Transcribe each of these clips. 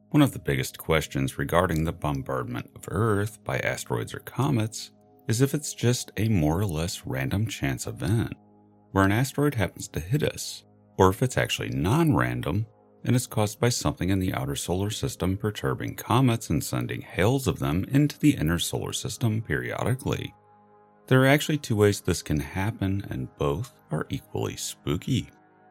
One of the biggest questions regarding the bombardment of Earth by asteroids or comets is if it's just a more or less random chance event, where an asteroid happens to hit us, or if it's actually non-random and is caused by something in the outer solar system perturbing comets and sending hails of them into the inner solar system periodically. There are actually two ways this can happen, and both are equally spooky.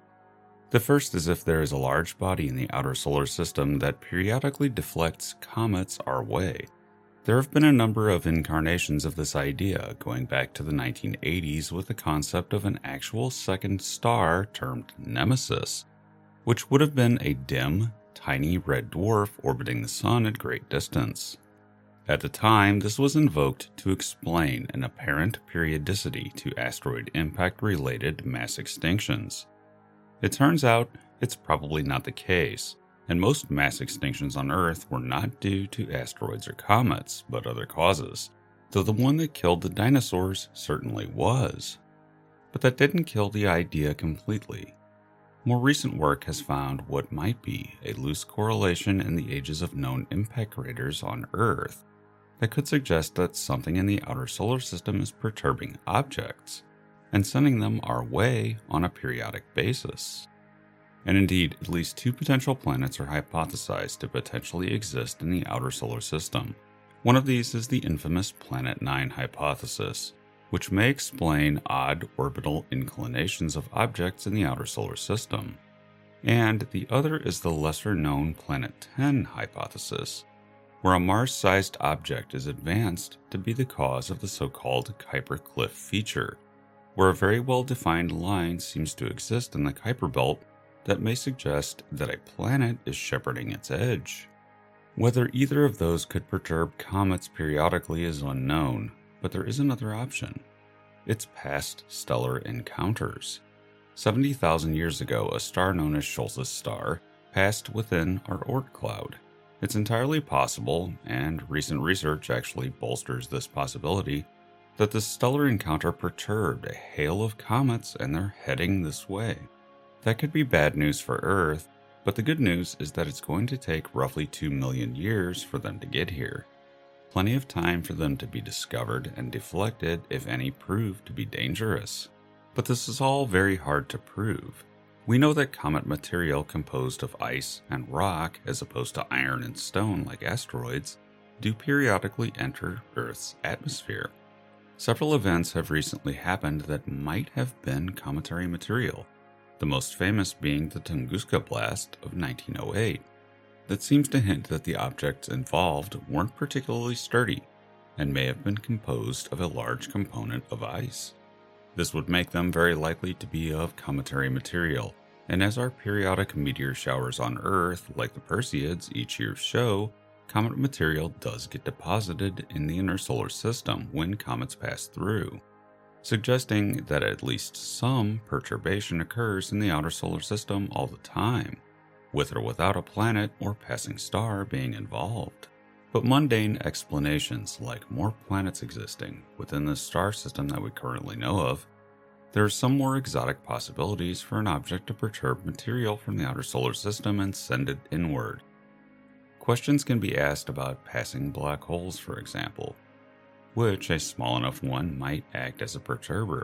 The first is if there is a large body in the outer solar system that periodically deflects comets our way. There have been a number of incarnations of this idea going back to the 1980s with the concept of an actual second star termed Nemesis, which would have been a dim, tiny red dwarf orbiting the Sun at great distance. At the time, this was invoked to explain an apparent periodicity to asteroid impact-related mass extinctions. It turns out it's probably not the case, and most mass extinctions on Earth were not due to asteroids or comets, but other causes, though the one that killed the dinosaurs certainly was. But that didn't kill the idea completely. More recent work has found what might be a loose correlation in the ages of known impact craters on Earth that could suggest that something in the outer solar system is perturbing objects and sending them our way on a periodic basis. And indeed, at least two potential planets are hypothesized to potentially exist in the outer solar system. One of these is the infamous Planet 9 hypothesis, which may explain odd orbital inclinations of objects in the outer solar system. And the other is the lesser-known Planet 10 hypothesis, where a Mars-sized object is advanced to be the cause of the so-called Kuiper Cliff feature, where a very well-defined line seems to exist in the Kuiper Belt that may suggest that a planet is shepherding its edge. Whether either of those could perturb comets periodically is unknown, but there is another option. It's past stellar encounters. 70,000 years ago, a star known as Scholz's star passed within our Oort cloud. It's entirely possible, and recent research actually bolsters this possibility, that the stellar encounter perturbed a hail of comets and they're heading this way. That could be bad news for Earth, but the good news is that it's going to take roughly 2 million years for them to get here. Plenty of time for them to be discovered and deflected if any prove to be dangerous. But this is all very hard to prove. We know that comet material composed of ice and rock, as opposed to iron and stone like asteroids, do periodically enter Earth's atmosphere. Several events have recently happened that might have been cometary material, the most famous being the Tunguska blast of 1908. That seems to hint that the objects involved weren't particularly sturdy and may have been composed of a large component of ice. This would make them very likely to be of cometary material, and as our periodic meteor showers on Earth, like the Perseids, each year show, comet material does get deposited in the inner solar system when comets pass through, suggesting that at least some perturbation occurs in the outer solar system all the time, with or without a planet or passing star being involved. But mundane explanations, like more planets existing within the star system that we currently know of, there are some more exotic possibilities for an object to perturb material from the outer solar system and send it inward. Questions can be asked about passing black holes, for example, which a small enough one might act as a perturber.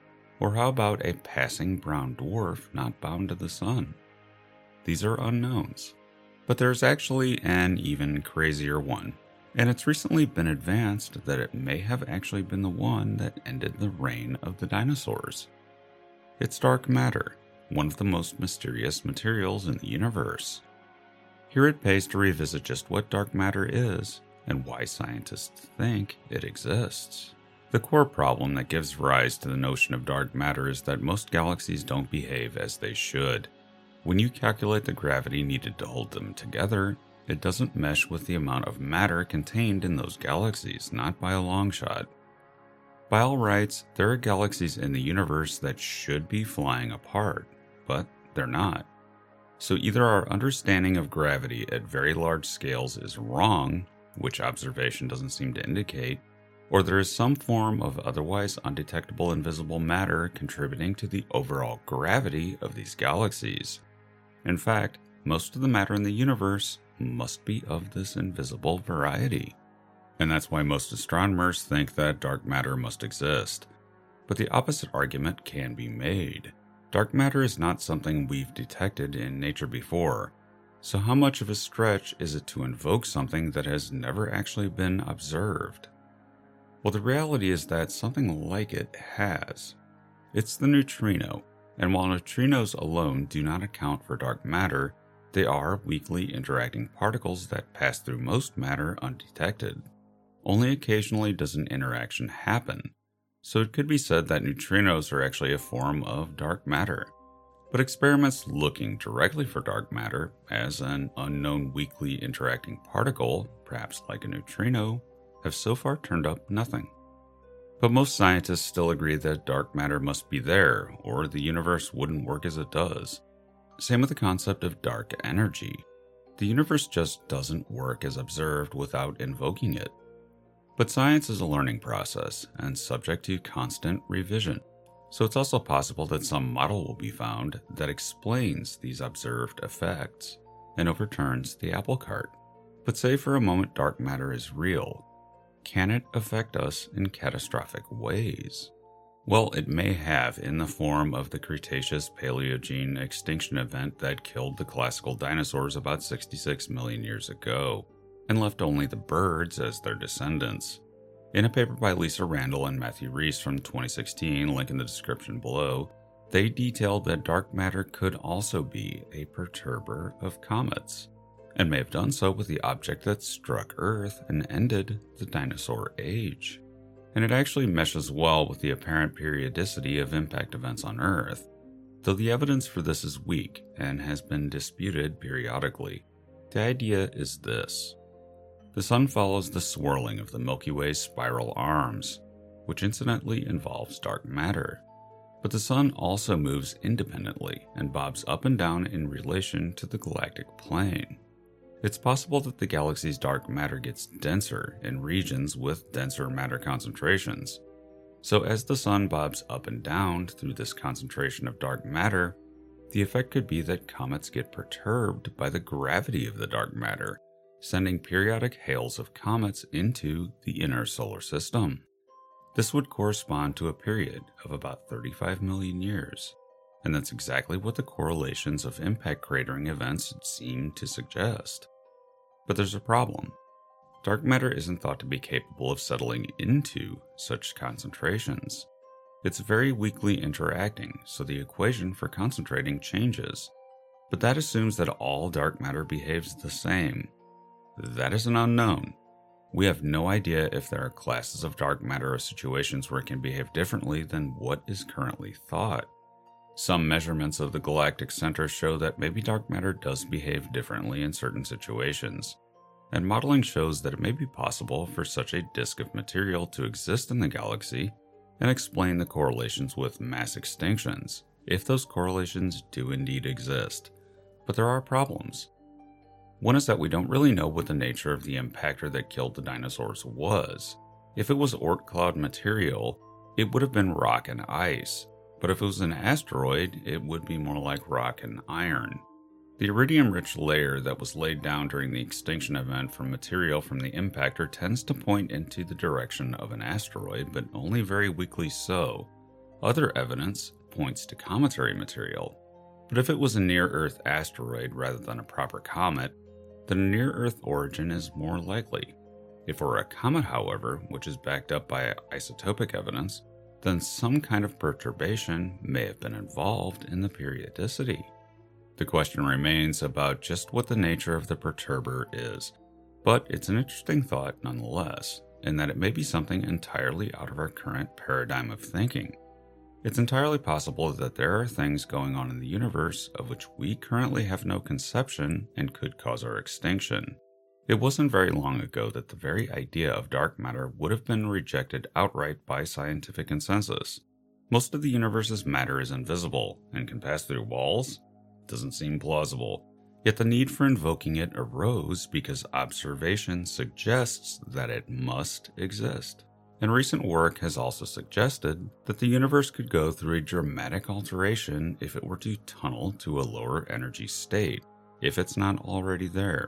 Or how about a passing brown dwarf not bound to the sun? These are unknowns. But there's actually an even crazier one, and it's recently been advanced that it may have actually been the one that ended the reign of the dinosaurs. It's dark matter, one of the most mysterious materials in the universe. Here it pays to revisit just what dark matter is and why scientists think it exists. The core problem that gives rise to the notion of dark matter is that most galaxies don't behave as they should. When you calculate the gravity needed to hold them together, it doesn't mesh with the amount of matter contained in those galaxies, not by a long shot. By all rights, there are galaxies in the universe that should be flying apart, but they're not. So either our understanding of gravity at very large scales is wrong, which observation doesn't seem to indicate, or there is some form of otherwise undetectable invisible matter contributing to the overall gravity of these galaxies. In fact, most of the matter in the universe must be of this invisible variety. And that's why most astronomers think that dark matter must exist. But the opposite argument can be made. Dark matter is not something we've detected in nature before, so how much of a stretch is it to invoke something that has never actually been observed? Well, the reality is that something like it has. It's the neutrino, and while neutrinos alone do not account for dark matter, they are weakly interacting particles that pass through most matter undetected. Only occasionally does an interaction happen, so it could be said that neutrinos are actually a form of dark matter. But experiments looking directly for dark matter as an unknown weakly interacting particle, perhaps like a neutrino, have so far turned up nothing. But most scientists still agree that dark matter must be there, or the universe wouldn't work as it does. Same with the concept of dark energy. The universe just doesn't work as observed without invoking it. But science is a learning process and subject to constant revision. So it's also possible that some model will be found that explains these observed effects and overturns the apple cart. But say for a moment dark matter is real. Can it affect us in catastrophic ways? Well, it may have in the form of the Cretaceous-Paleogene extinction event that killed the classical dinosaurs about 66 million years ago, and left only the birds as their descendants. In a paper by Lisa Randall and Matthew Rees from 2016, link in the description below, they detailed that dark matter could also be a perturber of comets, and may have done so with the object that struck Earth and ended the dinosaur age. And it actually meshes well with the apparent periodicity of impact events on Earth, though the evidence for this is weak and has been disputed periodically. The idea is this. The Sun follows the swirling of the Milky Way's spiral arms, which incidentally involves dark matter. But the Sun also moves independently and bobs up and down in relation to the galactic plane. It's possible that the galaxy's dark matter gets denser in regions with denser matter concentrations. So as the Sun bobs up and down through this concentration of dark matter, the effect could be that comets get perturbed by the gravity of the dark matter, sending periodic hails of comets into the inner solar system. This would correspond to a period of about 35 million years, and that's exactly what the correlations of impact cratering events seem to suggest. But there's a problem. Dark matter isn't thought to be capable of settling into such concentrations. It's very weakly interacting, so the equation for concentrating changes. But that assumes that all dark matter behaves the same. That is an unknown. We have no idea if there are classes of dark matter or situations where it can behave differently than what is currently thought. Some measurements of the galactic center show that maybe dark matter does behave differently in certain situations, and modeling shows that it may be possible for such a disk of material to exist in the galaxy and explain the correlations with mass extinctions, if those correlations do indeed exist. But there are problems. One is that we don't really know what the nature of the impactor that killed the dinosaurs was. If it was Oort cloud material, it would have been rock and ice, but if it was an asteroid, it would be more like rock and iron. The iridium-rich layer that was laid down during the extinction event from material from the impactor tends to point into the direction of an asteroid, but only very weakly so. Other evidence points to cometary material. But if it was a near-Earth asteroid rather than a proper comet, then a near-Earth origin is more likely. If it were a comet, however, which is backed up by isotopic evidence, then some kind of perturbation may have been involved in the periodicity. The question remains about just what the nature of the perturber is, but it's an interesting thought nonetheless, in that it may be something entirely out of our current paradigm of thinking. It's entirely possible that there are things going on in the universe of which we currently have no conception and could cause our extinction. It wasn't very long ago that the very idea of dark matter would have been rejected outright by scientific consensus. Most of the universe's matter is invisible and can pass through walls. Doesn't seem plausible. Yet the need for invoking it arose because observation suggests that it must exist. And recent work has also suggested that the universe could go through a dramatic alteration if it were to tunnel to a lower energy state, if it's not already there.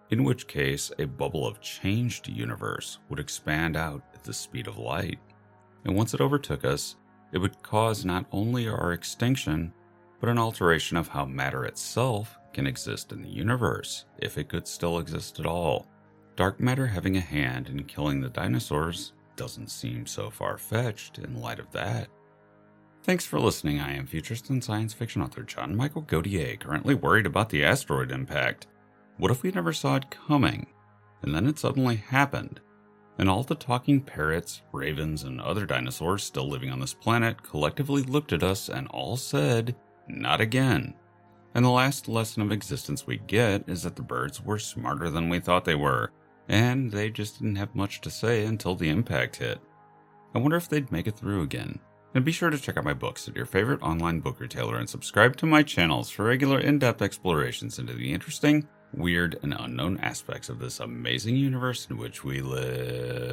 in which case a bubble of changed universe would expand out at the speed of light. And once it overtook us, it would cause not only our extinction, but an alteration of how matter itself can exist in the universe, if it could still exist at all. Dark matter having a hand in killing the dinosaurs doesn't seem so far-fetched in light of that. Thanks for listening. I am futurist and science fiction author John Michael Godier, currently worried about the asteroid impact. What if we never saw it coming, and then it suddenly happened, and all the talking parrots, ravens, and other dinosaurs still living on this planet collectively looked at us and all said, "Not again." And the last lesson of existence we get is that the birds were smarter than we thought they were, and they just didn't have much to say until the impact hit. I wonder if they'd make it through again. And be sure to check out my books at your favorite online book retailer and subscribe to my channels for regular in-depth explorations into the interesting, weird, and unknown aspects of this amazing universe in which we live.